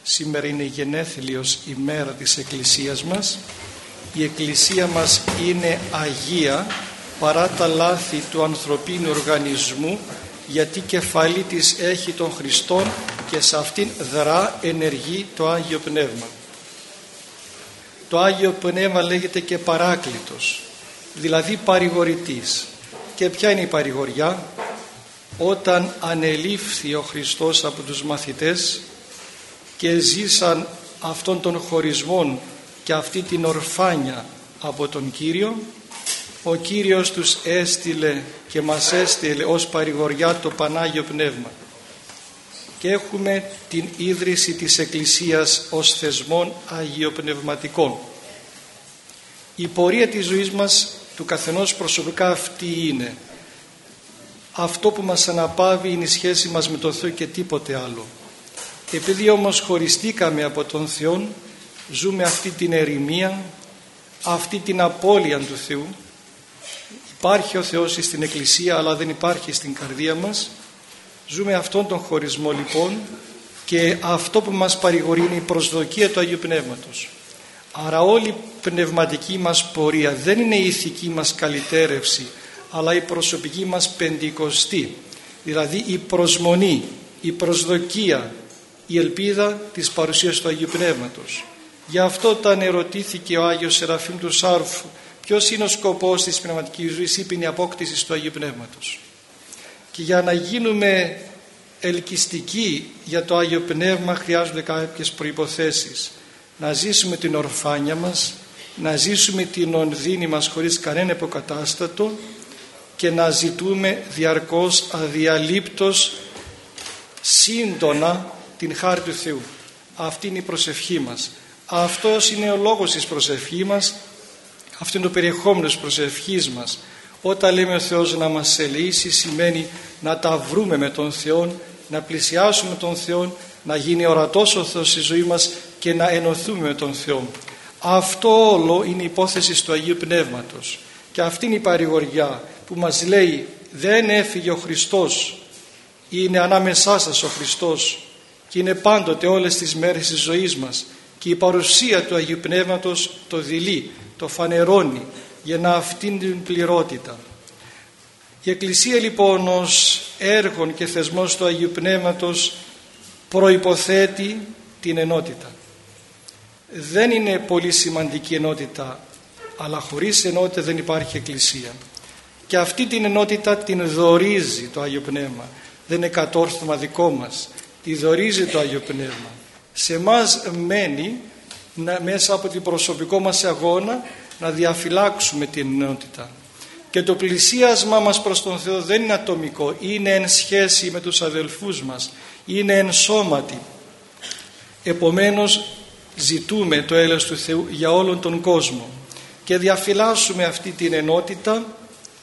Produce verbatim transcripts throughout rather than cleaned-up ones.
Σήμερα είναι η γενέθλιος ημέρα της Εκκλησίας μας. Η Εκκλησία μας είναι Αγία παρά τα λάθη του ανθρωπίνου οργανισμού, γιατί κεφαλή της έχει τον Χριστόν και σε αυτήν δρά ενεργεί το Άγιο Πνεύμα. Το Άγιο Πνεύμα λέγεται και Παράκλητος, δηλαδή παρηγορητής. Και ποια είναι η παρηγοριά? Όταν ανελήφθη ο Χριστός από τους μαθητές και ζήσαν αυτόν τον χωρισμό και αυτή την ορφάνια από τον Κύριο, ο Κύριος τους έστειλε και μας έστειλε ως παρηγοριά το Πανάγιο Πνεύμα. Και έχουμε την ίδρυση της Εκκλησίας ως θεσμών αγιοπνευματικών. Η πορεία της ζωής μας του καθενός προσωπικά αυτή είναι. Αυτό που μας αναπαύει είναι η σχέση μας με τον Θεό και τίποτε άλλο. Επειδή όμως χωριστήκαμε από τον Θεό, ζούμε αυτή την ερημία, αυτή την απώλεια του Θεού. Υπάρχει ο Θεός στην Εκκλησία, αλλά δεν υπάρχει στην καρδία μας. Ζούμε αυτόν τον χωρισμό λοιπόν, και αυτό που μας παρηγορεί είναι η προσδοκία του Αγίου Πνεύματος. Άρα όλη η πνευματική μας πορεία δεν είναι η ηθική μας καλυτέρευση, αλλά η προσωπική μας πεντηκοστή, δηλαδή η προσμονή, η προσδοκία, η ελπίδα της παρουσίας του Αγίου Πνεύματος. Γι' αυτό όταν ερωτήθηκε ο Άγιος Σεραφείμ του Σάρφου ποιος είναι ο σκοπός της πνευματικής ζωής, είπε η απόκτηση του Αγίου Πνεύματος. Και για να γίνουμε ελκυστικοί για το Άγιο Πνεύμα χρειάζονται κάποιες προϋποθέσεις. Να ζήσουμε την ορφάνια μας, να ζήσουμε την ονδύνη μας χωρίς κανένα υποκατάστατο και να ζητούμε διαρκώς αδιαλείπτως σύντονα την χάρη του Θεού. Αυτή είναι η προσευχή μας. Αυτός είναι ο λόγος της προσευχής μας. Αυτό είναι το περιεχόμενο της προσευχής μας. Όταν λέμε ο Θεός να μας ελεήσει, σημαίνει να τα βρούμε με τον Θεό, να πλησιάσουμε τον Θεό, να γίνει ορατός ο Θεός στη ζωή μας και να ενωθούμε με τον Θεό. Αυτό όλο είναι η υπόθεση του Αγίου Πνεύματος. Και αυτή είναι η παρηγοριά που μας λέει δεν έφυγε ο Χριστός, είναι ανάμεσά σας ο Χριστός και είναι πάντοτε όλες τις μέρες της ζωής μας, και η παρουσία του Αγίου Πνεύματος το δειλεί, το φανερώνει για να αυτήν την πληρότητα. Η Εκκλησία λοιπόν ως έργον και θεσμός του Αγίου Πνεύματος προϋποθέτει την ενότητα. Δεν είναι πολύ σημαντική ενότητα, αλλά χωρίς ενότητα δεν υπάρχει Εκκλησία. Και αυτή την ενότητα την δωρίζει το Άγιο Πνεύμα. Δεν είναι κατόρθωμα δικό μας. Τη δωρίζει το Άγιο Πνεύμα. Σε εμάς μένει να, μέσα από την προσωπικό μας αγώνα να διαφυλάξουμε την ενότητα. Και το πλησίασμα μας προς τον Θεό δεν είναι ατομικό, είναι εν σχέση με τους αδελφούς μας, είναι εν σώματι. Επομένως ζητούμε το έλεος του Θεού για όλον τον κόσμο και διαφυλάσσουμε αυτή την ενότητα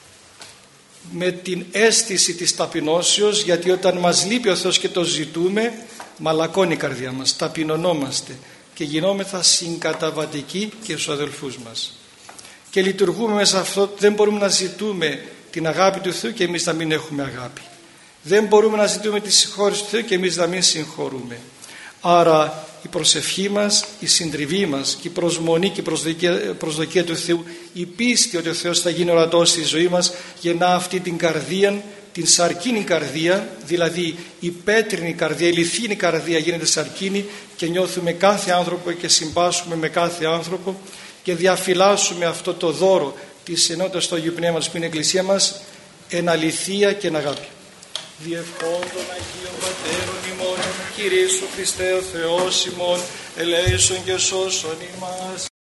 με την αίσθηση της ταπεινώσεως, γιατί όταν μας λείπει ο Θεός και το ζητούμε, μαλακώνει η καρδιά μας, ταπεινωνόμαστε και γινόμεθα συγκαταβατικοί και στους αδελφούς μας. Και λειτουργούμε μέσα αυτό, δεν μπορούμε να ζητούμε την αγάπη του Θεού και εμείς να μην έχουμε αγάπη. Δεν μπορούμε να ζητούμε τη συγχώρηση του Θεού και εμείς να μην συγχωρούμε. Άρα η προσευχή μας, η συντριβή μας και η προσμονή και η προσδοκία, προσδοκία του Θεού, η πίστη ότι ο Θεός θα γίνει ορατός στη ζωή μας, γεννά αυτή την καρδία, την σαρκίνη καρδία, δηλαδή η πέτρινη καρδία, η λιθίνη καρδία γίνεται σαρκίνη και νιώθουμε κάθε άνθρωπο και συμπάσχουμε με κάθε άνθρωπο και διαφυλάσσουμε αυτό το δώρο της ενότητας του Αγίου Πνεύματος που είναι η Εκκλησία μας εν αληθεία και εν αγάπη. Διευκόντων Αγίων Πατέρων ημών, Κυρίου Χριστέ ο Θεός ημών, ελέησον και σώσον ημάς.